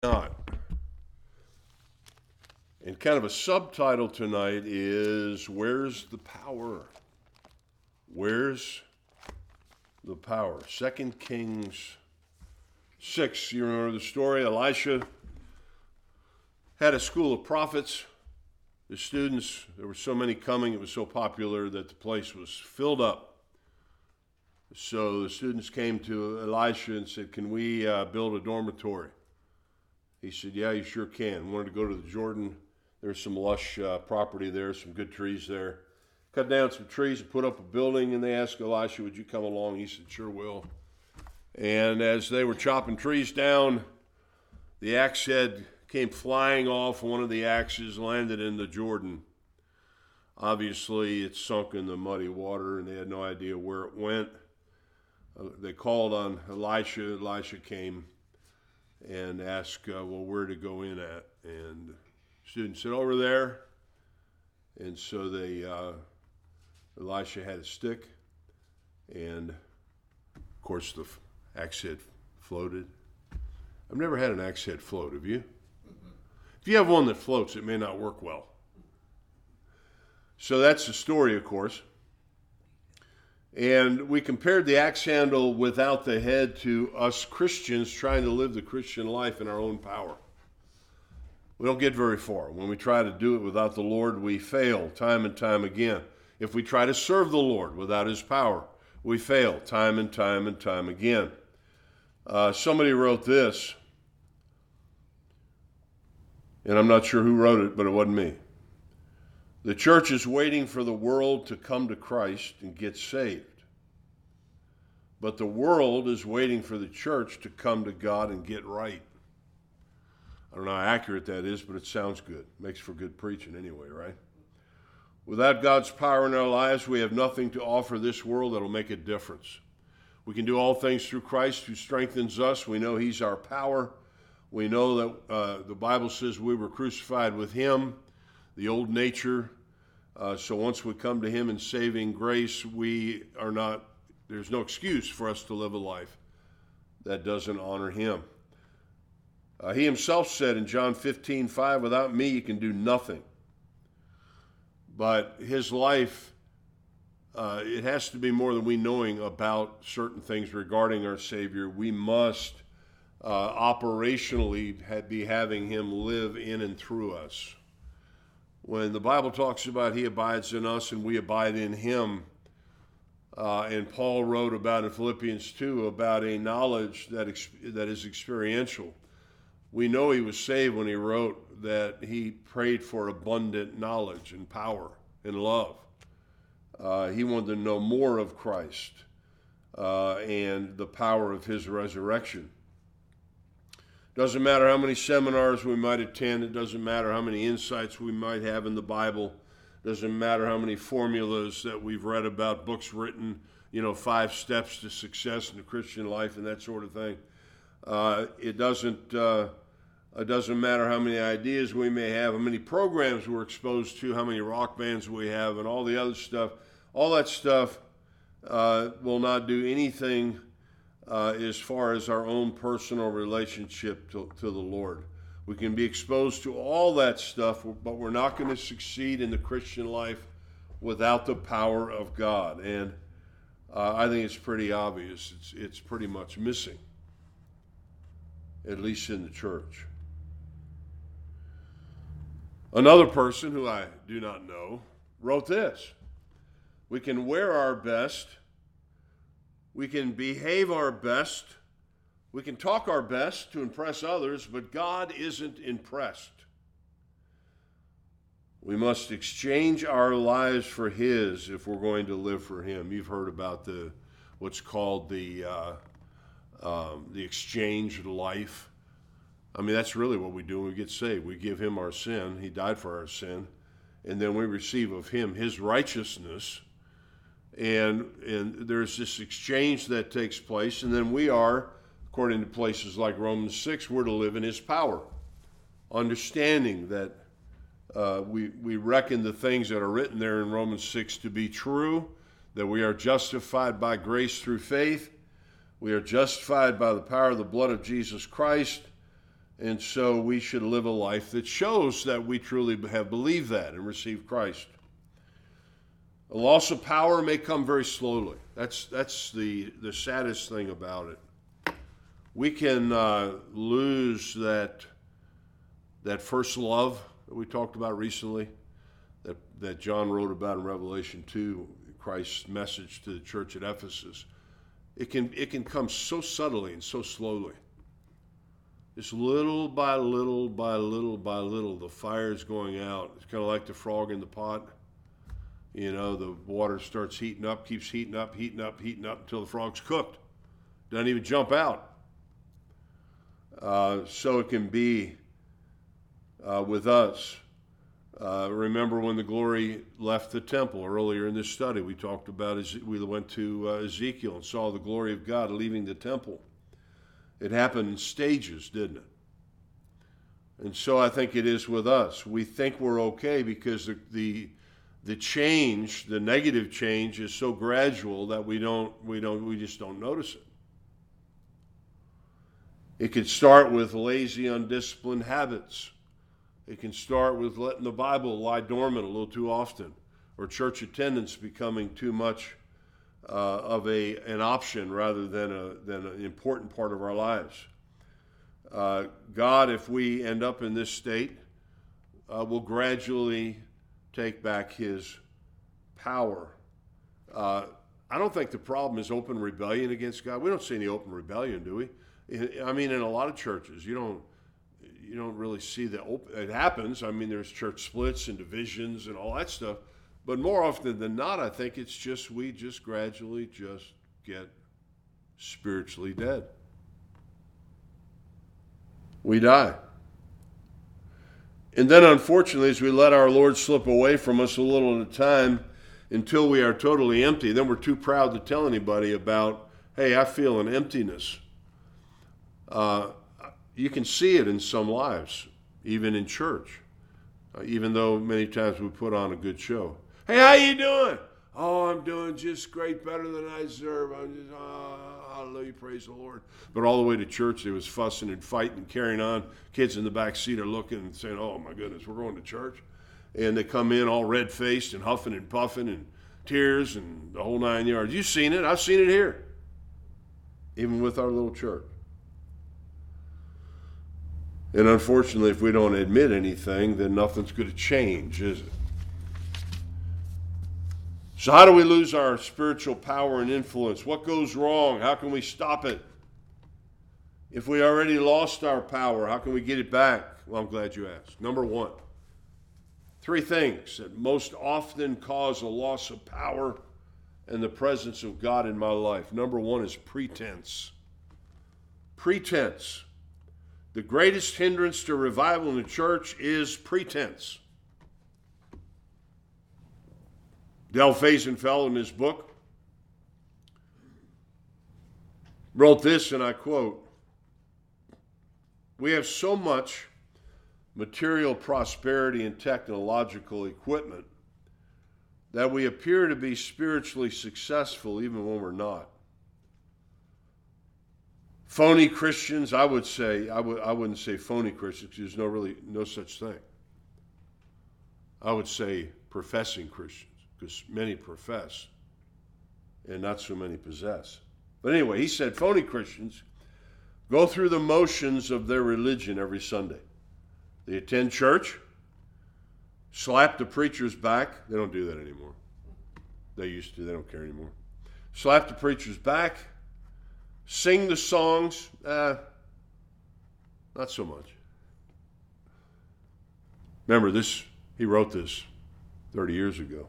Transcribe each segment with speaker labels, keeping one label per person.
Speaker 1: Not. And kind of a subtitle tonight is, Where's the Power? Where's the power? 2 Kings 6, you remember the story? Elisha had a school of prophets. The students, there were so many coming, it was so popular that the place was filled up. So the students came to Elisha and said, can we build a dormitory? He said, yeah, you sure can. Wanted to go to the Jordan. There's some lush property there, some good trees there. Cut down some trees and put up a building, and they asked Elisha, would you come along? He said, sure will. And as they were chopping trees down, the axe head came flying off. One of the axes landed in the Jordan. Obviously, it sunk in the muddy water, and they had no idea where it went. They called on Elisha. Elisha came and asked, well, where to go in at? And the student said, over there. And so Elisha had a stick, and of course the axe head floated. I've never had an axe head float, have you? If you have one that floats, it may not work well. So that's the story, of course. And we compared the axe handle without the head to us Christians trying to live the Christian life in our own power. We don't get very far. When we try to do it without the Lord, we fail time and time again. If we try to serve the Lord without His power, we fail time and time and time again. Somebody wrote this, and I'm not sure who wrote it, but it wasn't me. The church is waiting for the world to come to Christ and get saved. But the world is waiting for the church to come to God and get right. I don't know how accurate that is, but it sounds good. Makes for good preaching anyway, right? Without God's power in our lives, we have nothing to offer this world that will make a difference. We can do all things through Christ who strengthens us. We know He's our power. We know that the Bible says we were crucified with Him, the old nature. So once we come to Him in saving grace, there's no excuse for us to live a life that doesn't honor Him. He Himself said in John 15:5, without me you can do nothing. But His life, it has to be more than we knowing about certain things regarding our Savior. We must operationally be having Him live in and through us. When the Bible talks about He abides in us and we abide in Him, and Paul wrote about in Philippians 2 about a knowledge that is experiential. We know he was saved when he wrote that he prayed for abundant knowledge and power and love. He wanted to know more of Christ and the power of His resurrection. Doesn't matter how many seminars we might attend. It doesn't matter how many insights we might have in the Bible. Doesn't matter how many formulas that we've read about, books written, 5 steps to success in the Christian life and that sort of thing. It doesn't matter how many ideas we may have, how many programs we're exposed to, how many rock bands we have, and all the other stuff. All that stuff will not do anything as far as our own personal relationship to the Lord. We can be exposed to all that stuff, but we're not going to succeed in the Christian life without the power of God. And I think it's pretty obvious. It's pretty much missing, at least in the church. Another person who I do not know wrote this. We can wear our best. We can behave our best. We can talk our best to impress others, but God isn't impressed. We must exchange our lives for His if we're going to live for Him. You've heard about what's called the exchanged life. I mean, that's really what we do when we get saved. We give Him our sin. He died for our sin. And then we receive of Him His righteousness. And there's this exchange that takes place. And then we are, according to places like Romans 6, we're to live in His power. Understanding that we reckon the things that are written there in Romans 6 to be true. That we are justified by grace through faith. We are justified by the power of the blood of Jesus Christ. And so we should live a life that shows that we truly have believed that and received Christ. A loss of power may come very slowly. That's the saddest thing about it. We can lose that first love that we talked about recently, that John wrote about in Revelation 2, Christ's message to the church at Ephesus. It can come so subtly and so slowly. Just little by little by little by little, the fire's going out. It's kind of like the frog in the pot. You know, the water starts heating up, keeps heating up until the frog's cooked. Doesn't even jump out. So it can be with us. Remember when the glory left the temple earlier in this study, we talked about, we went to Ezekiel and saw the glory of God leaving the temple. It happened in stages, didn't it? And so I think it is with us. We think we're okay because the change, the negative change, is so gradual that we just don't notice it. It could start with lazy, undisciplined habits. It can start with letting the Bible lie dormant a little too often, or church attendance becoming too much of an option rather than an important part of our lives. God, if we end up in this state, will gradually take back his power. I don't think the problem is open rebellion against God. We don't see any open rebellion, do we? I mean, in a lot of churches, you don't really see that. It happens. I mean, there's church splits and divisions and all that stuff. But more often than not, I think it's just we just gradually just get spiritually dead. We die. And then, unfortunately, as we let our Lord slip away from us a little at a time until we are totally empty, then we're too proud to tell anybody about, hey, I feel an emptiness. You can see it in some lives, even in church, even though many times we put on a good show. Hey, how you doing? Oh, I'm doing just great, better than I deserve. I'm just, hallelujah, praise the Lord. But all the way to church, there was fussing and fighting and carrying on. Kids in the back seat are looking and saying, oh, my goodness, we're going to church. And they come in all red-faced and huffing and puffing and tears and the whole 9 yards. You've seen it. I've seen it here, even with our little church. And unfortunately, if we don't admit anything, then nothing's going to change, is it? So how do we lose our spiritual power and influence? What goes wrong? How can we stop it? If we already lost our power, how can we get it back? Well, I'm glad you asked. Number one, 3 things that most often cause a loss of power and the presence of God in my life. Number one is pretense. Pretense. The greatest hindrance to revival in the church is pretense. Del Faisenfeld, in his book, wrote this, and I quote, "We have so much material prosperity and technological equipment that we appear to be spiritually successful even when we're not. Phony Christians, I would say, I wouldn't say phony Christians, because there's no such thing. I would say professing Christians, because many profess and not so many possess. But anyway, he said phony Christians go through the motions of their religion every Sunday. They attend church, slap the preacher's back. They don't do that anymore. They used to. They don't care anymore. Slap the preacher's back, sing the songs. Not so much. Remember this, he wrote this 30 years ago.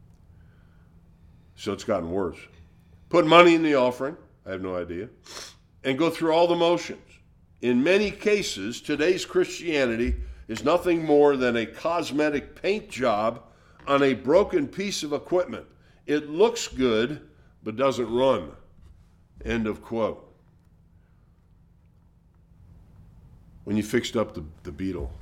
Speaker 1: So it's gotten worse. Put money in the offering, I have no idea, and go through all the motions. In many cases, today's Christianity is nothing more than a cosmetic paint job on a broken piece of equipment. It looks good, but doesn't run." End of quote. When you fixed up the Beetle,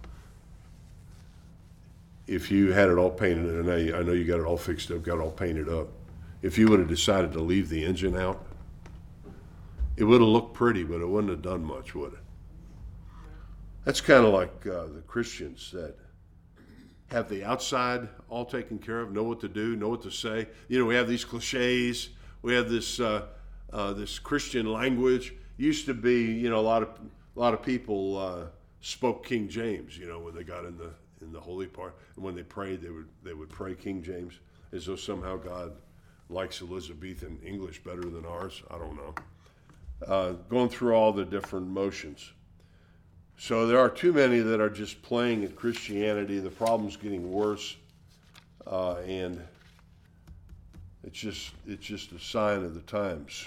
Speaker 1: if you had it all painted, and I know you got it all fixed up, got it all painted up, if you would have decided to leave the engine out, it would have looked pretty, but it wouldn't have done much, would it? That's kind of like the Christians that have the outside all taken care of, know what to do, know what to say. We have these cliches. We have this this Christian language. Used to be, a lot of people spoke King James. When they got in the holy part, and when they prayed, they would pray King James, as though somehow God likes Elizabethan English better than ours. I don't know. Going through all the different motions. So there are too many that are just playing at Christianity. The problem's getting worse, and it's just a sign of the times.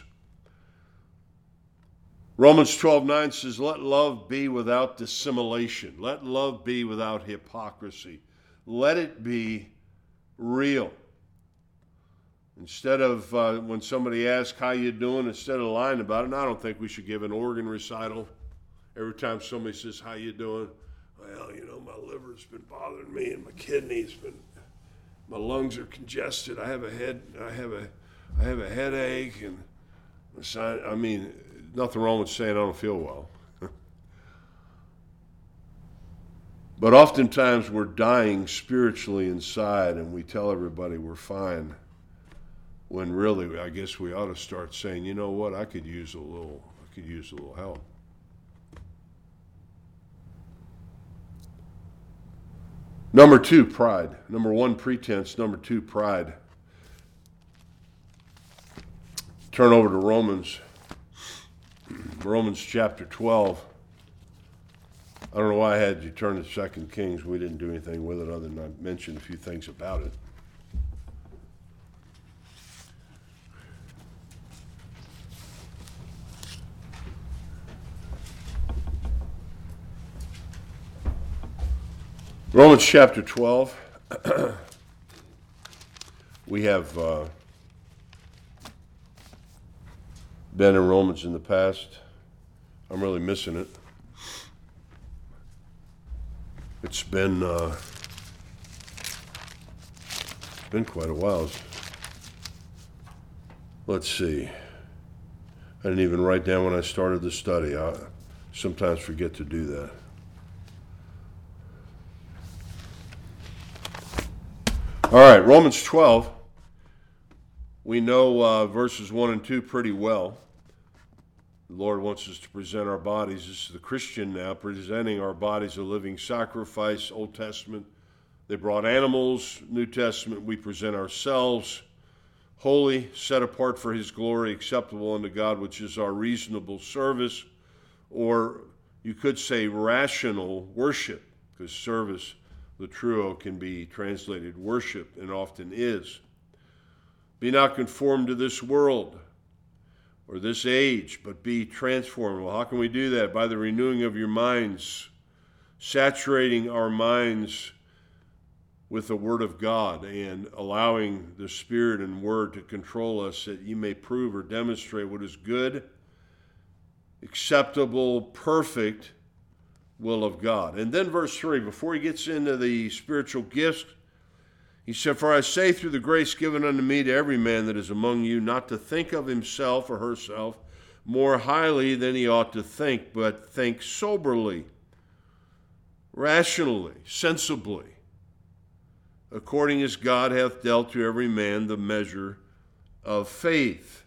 Speaker 1: Romans 12:9 says, "Let love be without dissimulation. Let love be without hypocrisy. Let it be real." Instead of when somebody asks how you doing, instead of lying about it, and I don't think we should give an organ recital. Every time somebody says, "How you doing?" "Well, my liver's been bothering me, and my my lungs are congested. I have a headache, and nothing wrong with saying I don't feel well." But oftentimes we're dying spiritually inside, and we tell everybody we're fine, when really, I guess we ought to start saying, "You know what? I could use a little help." Number 2, pride. Number 1, pretense. Number 2, pride. Turn over to Romans chapter 12. I don't know why I had you turn to 2 Kings. We didn't do anything with it other than I mentioned a few things about it. Romans chapter 12. We have been in Romans in the past. I'm really missing it. It's been quite a while. Let's see. I didn't even write down when I started the study. I sometimes forget to do that. All right, Romans 12. We know verses 1 and 2 pretty well. The Lord wants us to present our bodies. This is the Christian now, presenting our bodies a living sacrifice. Old Testament, they brought animals. New Testament, we present ourselves holy, set apart for His glory, acceptable unto God, which is our reasonable service, or you could say rational worship, because service, the truo, can be translated worship, and often is. Be not conformed to this world or this age, but be transformed. Well, how can we do that? By the renewing of your minds, saturating our minds with the Word of God and allowing the Spirit and Word to control us, that you may prove or demonstrate what is good, acceptable, perfect will of God. And then verse 3, before he gets into the spiritual gifts, he said, "For I say through the grace given unto me to every man that is among you, not to think of himself or herself more highly than he ought to think, but think soberly, rationally, sensibly, according as God hath dealt to every man the measure of faith."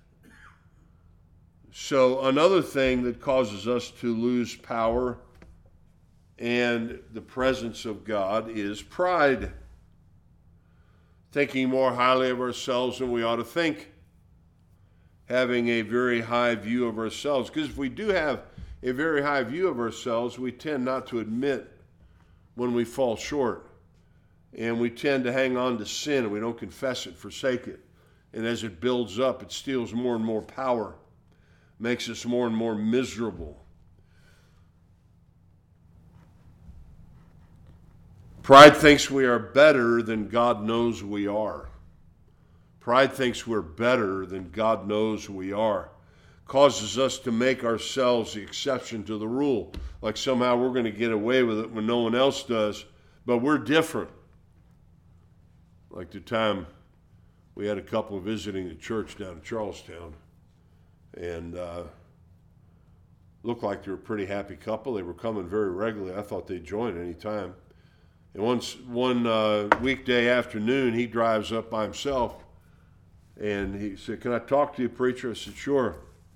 Speaker 1: So another thing that causes us to lose power and the presence of God is pride. Thinking more highly of ourselves than we ought to think. Having a very high view of ourselves. Because if we do have a very high view of ourselves, we tend not to admit when we fall short. And we tend to hang on to sin, and we don't confess it, forsake it. And as it builds up, it steals more and more power. Makes us more and more miserable. Pride thinks we are better than God knows we are. Pride thinks we're better than God knows we are. Causes us to make ourselves the exception to the rule. Like somehow we're going to get away with it when no one else does. But we're different. Like the time we had a couple visiting the church down in Charlestown. And Looked like they were a pretty happy couple. They were coming very regularly. I thought they'd join any time. And one weekday afternoon, he drives up by himself, and he said, "Can I talk to you, preacher?" I said, "Sure."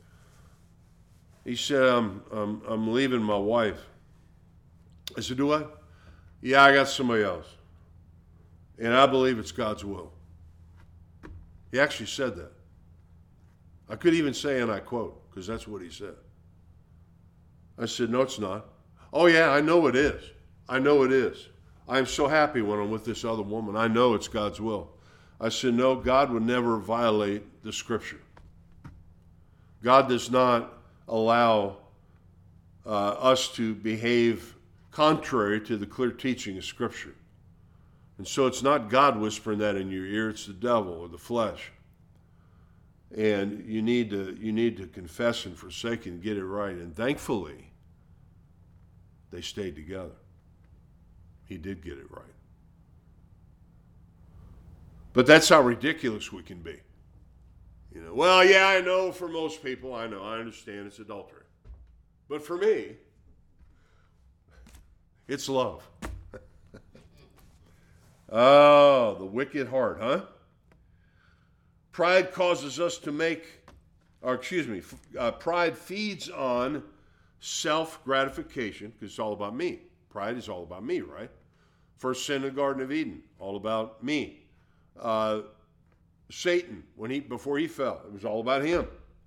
Speaker 1: He said, I'm leaving my wife." I said, "Do what?" "Yeah, I got somebody else. And I believe it's God's will." He actually said that. I could even say, and I quote, because that's what he said. I said, "No, it's not." "Oh, yeah, I know it is. I know it is. I'm so happy when I'm with this other woman. I know it's God's will." I said, "No, God would never violate the Scripture. God does not allow us to behave contrary to the clear teaching of Scripture. And so it's not God whispering that in your ear, it's the devil or the flesh. And you need to confess and forsake and get it right." And thankfully, they stayed together. He did get it right. But that's how ridiculous we can be. Well, yeah, I know for most people, I understand it's adultery. But for me, it's love. Oh, the wicked heart, huh? Pride causes us to pride feeds on self-gratification, because it's all about me. Pride is all about me, right? First sin in the Garden of Eden, all about me. Satan, before he fell, it was all about him.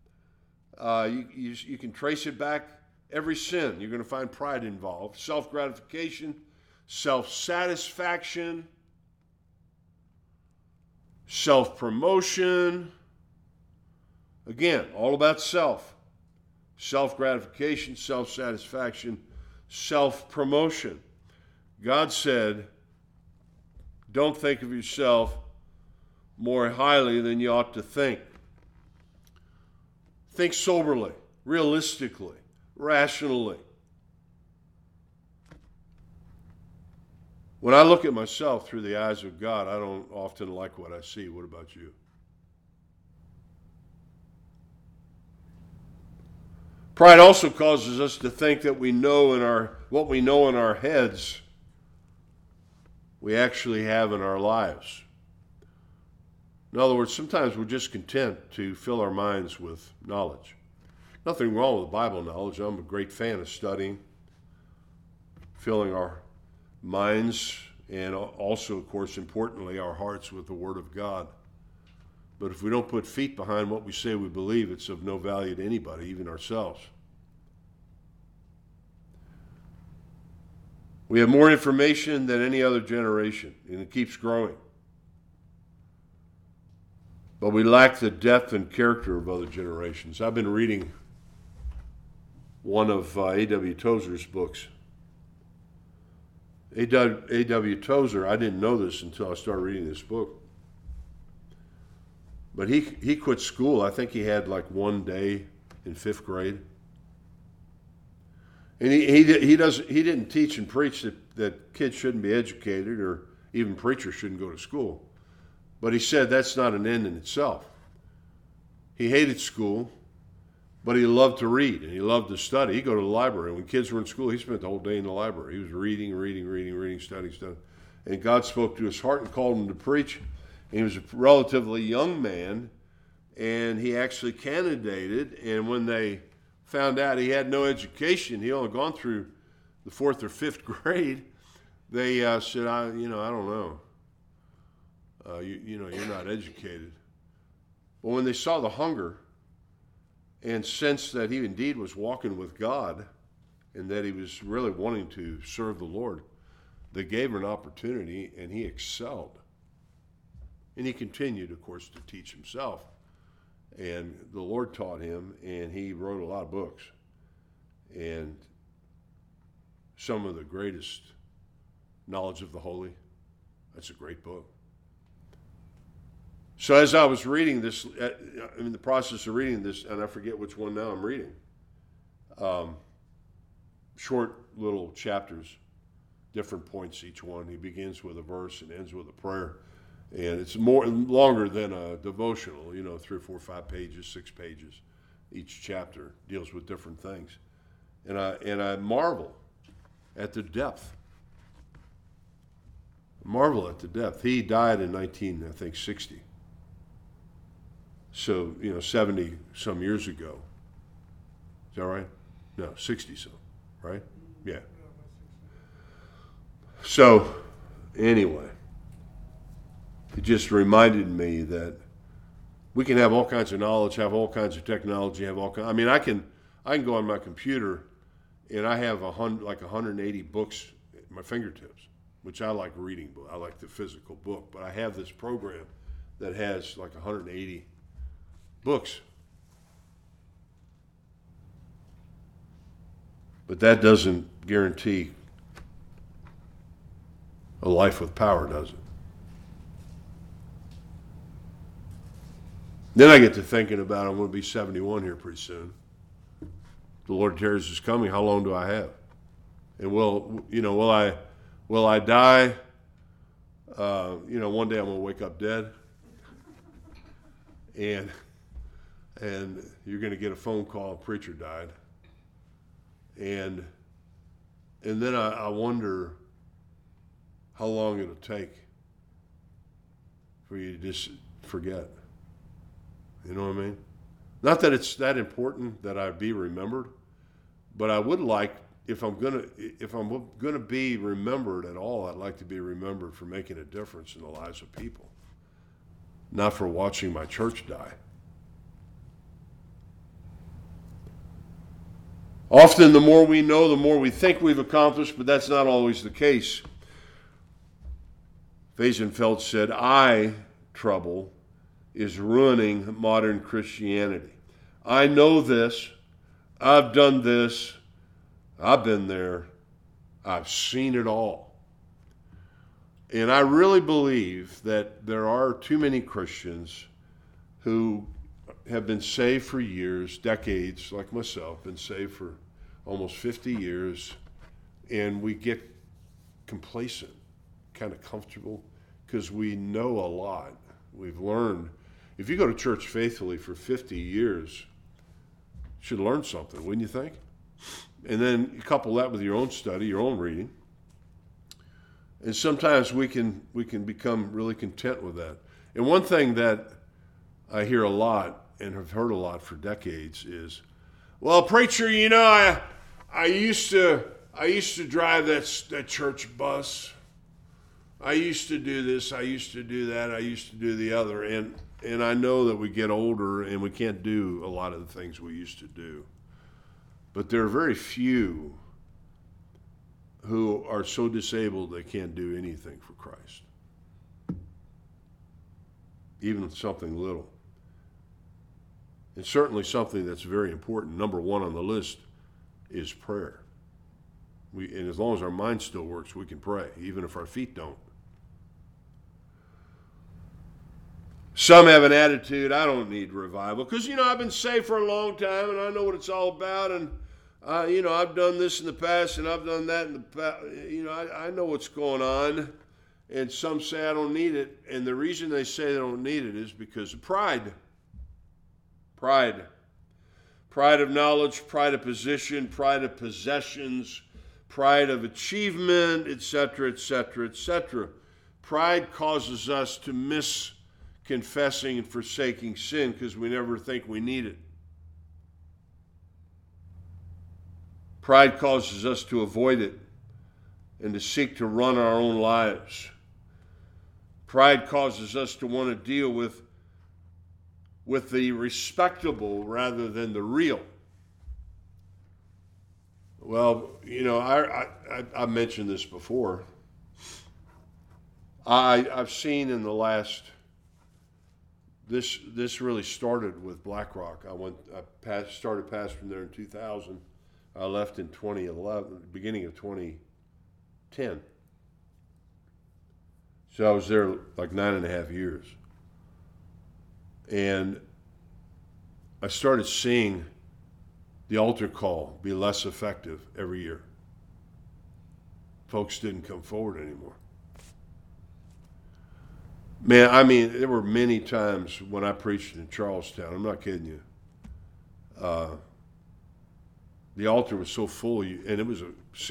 Speaker 1: You can trace it back, every sin, you're going to find pride involved. Self-gratification, self-satisfaction, self-promotion. Again, all about self. Self-gratification, self-satisfaction, self-promotion. God said, don't think of yourself more highly than you ought to think. Think soberly, realistically, rationally. When I look at myself through the eyes of God, I don't often like what I see. What about you? Pride also causes us to think that what we know in our heads, we actually have in our lives. In other words, sometimes we're just content to fill our minds with knowledge. Nothing wrong with Bible knowledge. I'm a great fan of studying, filling our minds, and also, of course, importantly, our hearts with the Word of God. But if we don't put feet behind what we say we believe, it's of no value to anybody, even ourselves. We have more information than any other generation, and it keeps growing. But we lack the depth and character of other generations. I've been reading one of A.W. Tozer's books. A.W. Tozer, I didn't know this until I started reading this book. But he quit school. I think he had like one day in 5th grade. And he didn't teach and preach that kids shouldn't be educated or even preachers shouldn't go to school. But he said that's not an end in itself. He hated school, but he loved to read and he loved to study. He'd go to the library. When kids were in school, he spent the whole day in the library. He was reading, studying. And God spoke to his heart and called him to preach. And he was a relatively young man, and he actually candidated. And when they found out he had no education, he only gone through the 4th or 5th grade, they said, I don't know. You're not educated. But when they saw the hunger and sensed that he indeed was walking with God and that he was really wanting to serve the Lord, they gave him an opportunity, and he excelled. And he continued, of course, to teach himself. And the Lord taught him, and he wrote a lot of books. And some of the greatest knowledge of the holy. That's a great book. So as I was reading this, in the process of reading this, and I forget which one now I'm reading, short little chapters, different points each one. He begins with a verse and ends with a prayer. And it's longer than a devotional, 3 or 4, 5 pages, 6 pages. Each chapter deals with different things. And I marvel at the depth. Marvel at the depth. He died in 1960. So, 70 some years ago. Is that right? No, 60 some, right? Yeah. So, anyway, it just reminded me that we can have all kinds of knowledge, have all kinds of technology, have all kinds. I mean, I can go on my computer, and I have 180 books at my fingertips, which I like reading. I like the physical book, but I have this program that has like 180 books. But that doesn't guarantee a life with power, does it? Then I get to thinking about I'm going to be 71 here pretty soon. The Lord tarries is coming. How long do I have? And will I die? One day I'm going to wake up dead, and you're going to get a phone call. A preacher died, and then I wonder how long it'll take for you to just forget. You know what I mean? Not that it's that important that I be remembered, but I would like, if I'm gonna be remembered at all, I'd like to be remembered for making a difference in the lives of people, not for watching my church die. Often the more we know, the more we think we've accomplished, but that's not always the case. Weisenfeld said, "Eye trouble is ruining modern Christianity. I know this. I've done this. I've been there. I've seen it all." And I really believe that there are too many Christians who have been saved for years, decades, like myself, been saved for almost 50 years, and we get complacent, kind of comfortable, because we know a lot. We've learned. If you go to church faithfully for 50 years, you should learn something, wouldn't you think? And then you couple that with your own study, your own reading. And sometimes we can become really content with that. And one thing that I hear a lot and have heard a lot for decades is, "Well, preacher, I used to drive that church bus. I used to do this, I used to do that, I used to do the other." And I know that we get older and we can't do a lot of the things we used to do. But there are very few who are so disabled they can't do anything for Christ. Even something little. And certainly something that's very important. Number one on the list is prayer. And as long as our mind still works, we can pray, even if our feet don't. Some have an attitude, "I don't need revival, because, I've been saved for a long time, and I know what it's all about, and, I've done this in the past, and I've done that in the past. I know what's going on." And some say, "I don't need it." And the reason they say they don't need it is because of pride. Pride. Pride of knowledge, pride of position, pride of possessions, pride of achievement, etc., etc., etc. Pride causes us to miss confessing and forsaking sin because we never think we need it. Pride causes us to avoid it and to seek to run our own lives. Pride causes us to want to deal with the respectable rather than the real. Well, I mentioned this before. I've seen in the last. This really started with BlackRock. I started pastoring there in 2000. I left in 2011, beginning of 2010. So I was there like 9.5 years. And I started seeing the altar call be less effective every year. Folks didn't come forward anymore. Man, there were many times when I preached in Charlestown, I'm not kidding you, The altar was so full, and it was a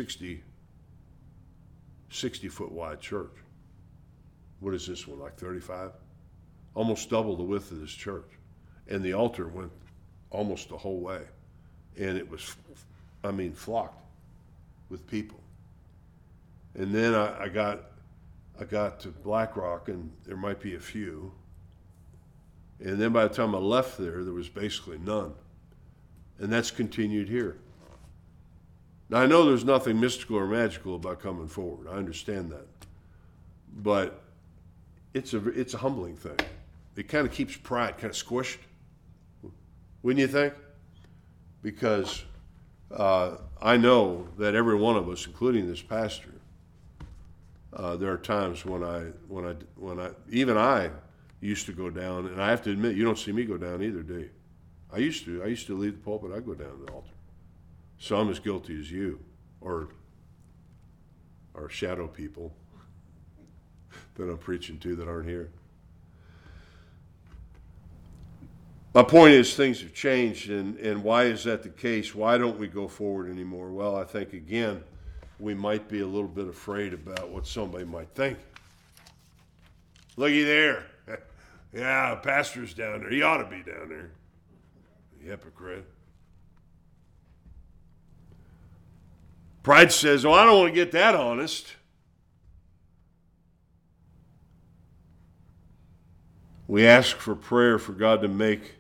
Speaker 1: 60-foot wide church. What is this one, like 35? Almost double the width of this church. And the altar went almost the whole way. And it was, flocked with people. And then I got to Black Rock, and there might be a few. And then by the time I left there was basically none. And that's continued here. Now, I know there's nothing mystical or magical about coming forward. I understand that. But it's a humbling thing. It kind of keeps pride kind of squished. Wouldn't you think? Because I know that every one of us, including this pastor, there are times when I even I used to go down, and I have to admit, you don't see me go down either, do you? I used to leave the pulpit. I'd go down to the altar. So I'm as guilty as you, or shadow people that I'm preaching to that aren't here. My point is, things have changed, and why is that the case? Why don't we go forward anymore? Well, I think, again, we might be a little bit afraid about what somebody might think. Looky there. Yeah, pastor's down there. He ought to be down there. Hypocrite. Pride says, I don't want to get that honest. We ask for prayer for God to make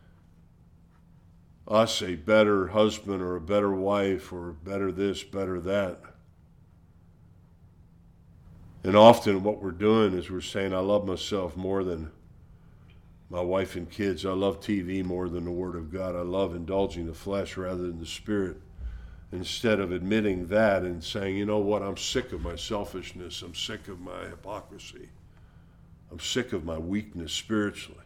Speaker 1: us a better husband or a better wife or better this, better that. And often what we're doing is we're saying, I love myself more than my wife and kids. I love TV more than the Word of God. I love indulging the flesh rather than the Spirit. Instead of admitting that and saying, you know what, I'm sick of my selfishness. I'm sick of my hypocrisy. I'm sick of my weakness spiritually.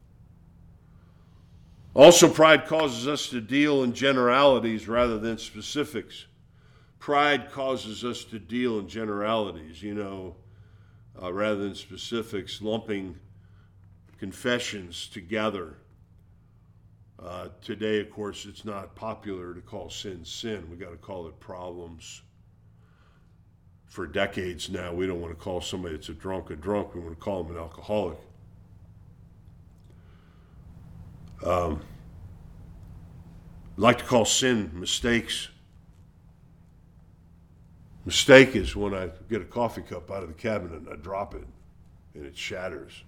Speaker 1: Also, pride causes us to deal in generalities rather than specifics. Pride causes us to deal in generalities, rather than specifics, lumping confessions together. Today, of course, it's not popular to call sin sin. We got to call it problems. For decades now, we don't want to call somebody that's a drunk. We want to call them an alcoholic. I like to call sin mistakes. Mistake is when I get a coffee cup out of the cabinet and I drop it and it shatters.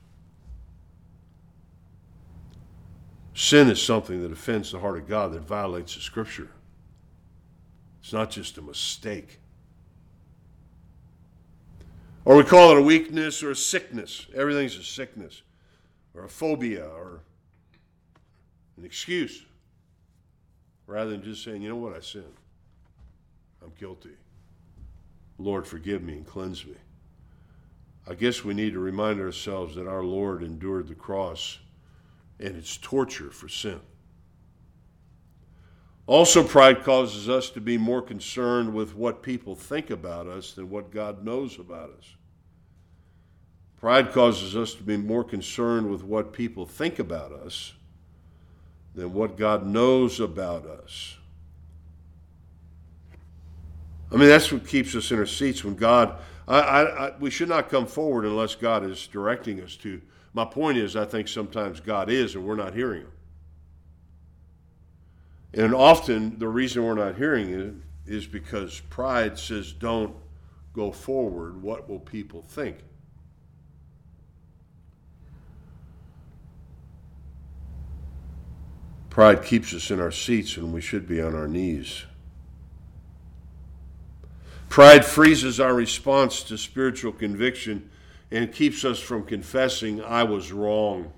Speaker 1: Sin is something that offends the heart of God, that violates the Scripture. It's not just a mistake. Or we call it a weakness or a sickness. Everything's a sickness or a phobia or an excuse. Rather than just saying, you know what, I sinned. I'm guilty. Lord, forgive me and cleanse me. I guess we need to remind ourselves that our Lord endured the cross and its torture for sin. Also, pride causes us to be more concerned with what people think about us than what God knows about us. Pride causes us to be more concerned with what people think about us than what God knows about us. That's what keeps us in our seats when God, we should not come forward unless God is directing us to. My point is, I think sometimes God is, and we're not hearing Him. And often the reason we're not hearing it is because pride says, don't go forward. What will people think? Pride keeps us in our seats when we should be on our knees. Pride freezes our response to spiritual conviction and keeps us from confessing, I was wrong.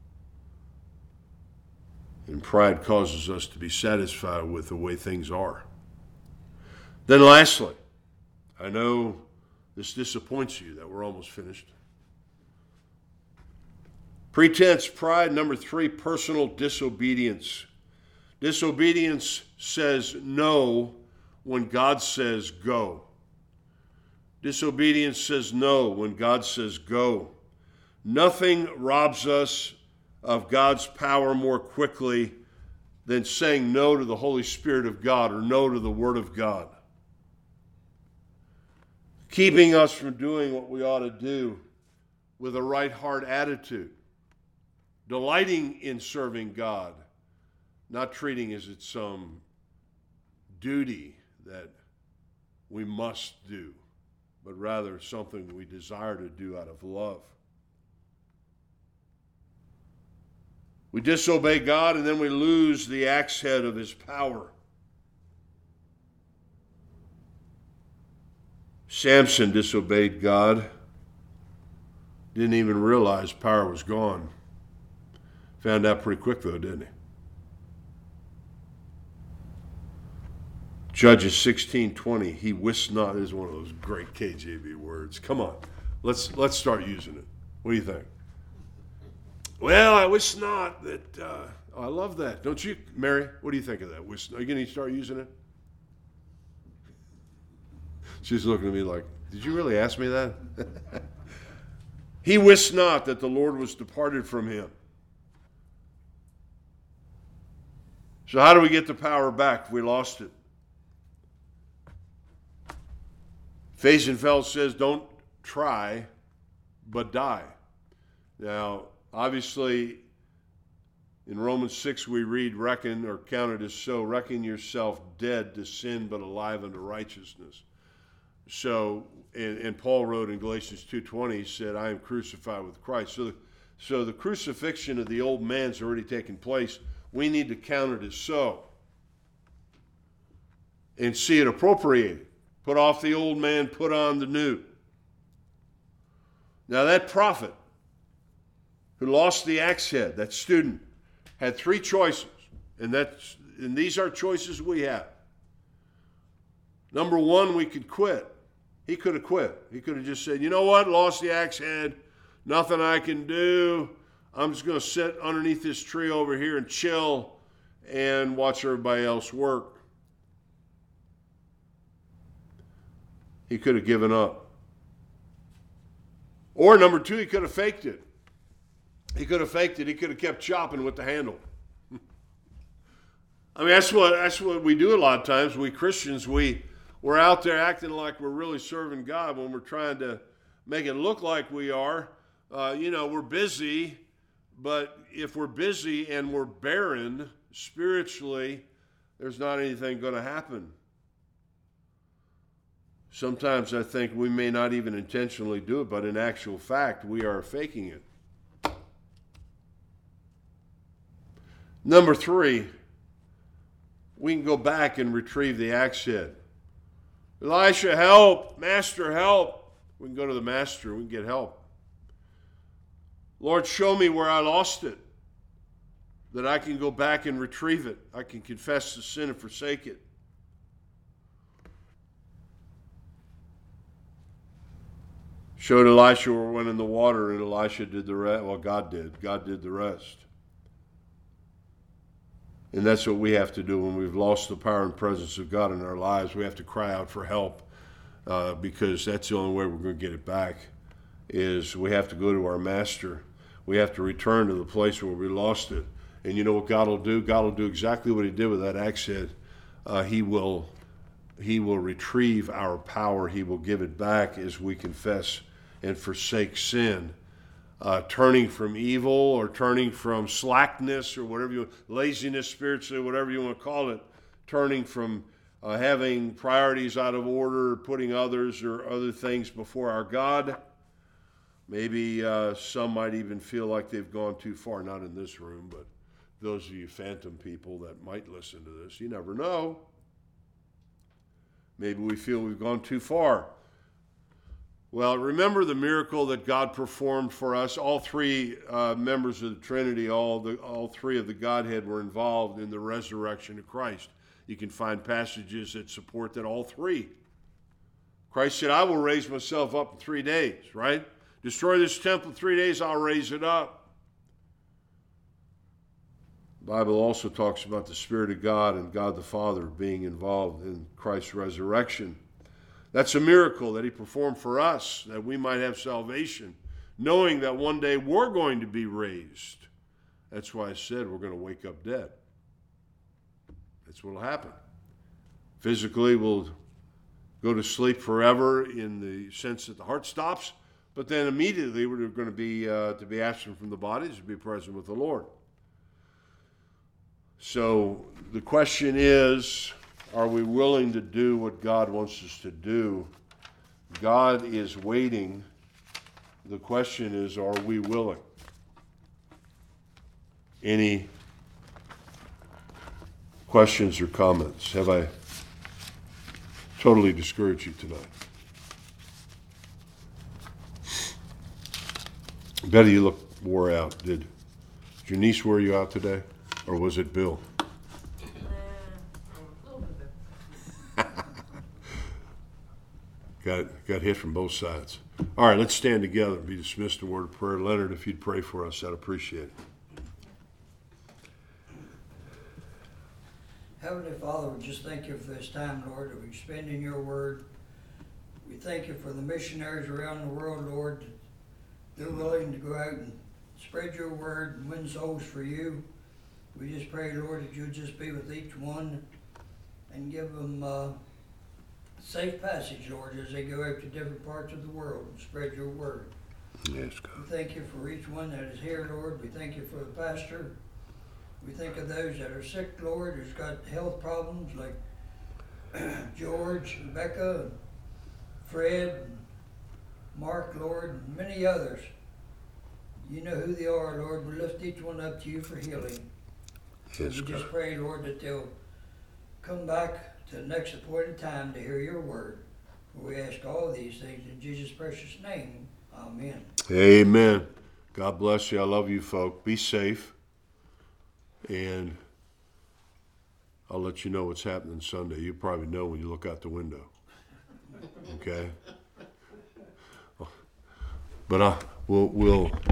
Speaker 1: And pride causes us to be satisfied with the way things are. Then lastly, I know this disappoints you that we're almost finished. Pretense, pride. Number 3, personal disobedience. Disobedience says no when God says go. Disobedience says no when God says go. Nothing robs us of God's power more quickly than saying no to the Holy Spirit of God or no to the Word of God. Keeping us from doing what we ought to do with a right heart attitude. Delighting in serving God, not treating as it's some duty that we must do, but rather something we desire to do out of love. We disobey God and then we lose the axe head of his power. Samson disobeyed God. Didn't even realize power was gone. Found out pretty quick though, didn't he? Judges 16:20, he wist not, is one of those great KJV words. Come on, let's start using it. What do you think? Well, I wist not that, I love that. Don't you, Mary? What do you think of that? Are you going to start using it? She's looking at me like, did you really ask me that? He wist not that the Lord was departed from him. So how do we get the power back if we lost it? Faisenfeld says, don't try, but die. Now, obviously, in Romans 6 we read, reckon or count it as so, reckon yourself dead to sin but alive unto righteousness. So, and Paul wrote in Galatians 2:20, he said, I am crucified with Christ. So the crucifixion of the old man's already taken place. We need to count it as so and see it appropriated. Put off the old man, put on the new. Now that prophet who lost the axe head, that student, had three choices. And these are choices we have. Number one, we could quit. He could have quit. He could have just said, you know what, lost the axe head, nothing I can do. I'm just going to sit underneath this tree over here and chill and watch everybody else work. He could have given up. Or number two, he could have faked it. He could have faked it. He could have kept chopping with the handle. I mean, that's what we do a lot of times. We Christians, we're out there acting like we're really serving God when we're trying to make it look like we are. We're busy, but if we're busy and we're barren spiritually, there's not anything going to happen. Sometimes I think we may not even intentionally do it, but in actual fact, we are faking it. Number three, we can go back and retrieve the axe head. Elisha, help. Master, help. We can go to the master. We can get help. Lord, show me where I lost it, that I can go back and retrieve it. I can confess the sin and forsake it. Showed Elisha where it went in the water, and Elisha did the rest. Well, God did. God did the rest. And that's what we have to do when we've lost the power and presence of God in our lives. We have to cry out for help because that's the only way we're going to get it back, is we have to go to our master. We have to return to the place where we lost it. And you know what God will do? God will do exactly what he did with that axe head. He will retrieve our power. He will give it back as we confess and forsake sin. Turning from evil or turning from slackness or whatever laziness spiritually, whatever you want to call it, turning from having priorities out of order, putting others or other things before our God. Maybe some might even feel like they've gone too far, not in this room, but those of you phantom people that might listen to this, you never know. Maybe we feel we've gone too far. Well, remember the miracle that God performed for us. All three members of the Trinity, all three of the Godhead were involved in the resurrection of Christ. You can find passages that support that all three. Christ said, I will raise myself up in 3 days, right? Destroy this temple in 3 days, I'll raise it up. The Bible also talks about the Spirit of God and God the Father being involved in Christ's resurrection. That's a miracle that he performed for us, that we might have salvation, knowing that one day we're going to be raised. That's why I said we're going to wake up dead. That's what will happen. Physically, we'll go to sleep forever in the sense that the heart stops, but then immediately we're going to be absent from the bodies to be present with the Lord. So the question is, are we willing to do what God wants us to do? God is waiting. The question is, are we willing? Any questions or comments? Have I totally discouraged you tonight? Betty, you look wore out. Did your niece wear you out today? Or was it Bill? Got hit from both sides. All right, let's stand together and be dismissed in a word of prayer. Leonard, if you'd pray for us, I'd appreciate it.
Speaker 2: Heavenly Father, we just thank you for this time, Lord, that we spend in your word. We thank you for the missionaries around the world, Lord. They're willing to go out and spread your word and win souls for you. We just pray, Lord, that you'll just be with each one and give them safe passage, Lord, as they go out to different parts of the world and spread your word.
Speaker 1: Yes, God.
Speaker 2: We thank you for each one that is here, Lord. We thank you for the pastor. We think of those that are sick, Lord, who's got health problems like George, Rebecca, Fred, Mark, Lord, and many others. You know who they are, Lord. We lift each one up to you for healing.
Speaker 1: Yes,
Speaker 2: we
Speaker 1: God.
Speaker 2: just pray, Lord, that they'll come back to the next appointed time to hear your word. We ask all these things in Jesus' precious name. Amen.
Speaker 1: Amen. God bless you. I love you, folk. Be safe. And I'll let you know what's happening Sunday. You probably know when you look out the window. Okay? But we'll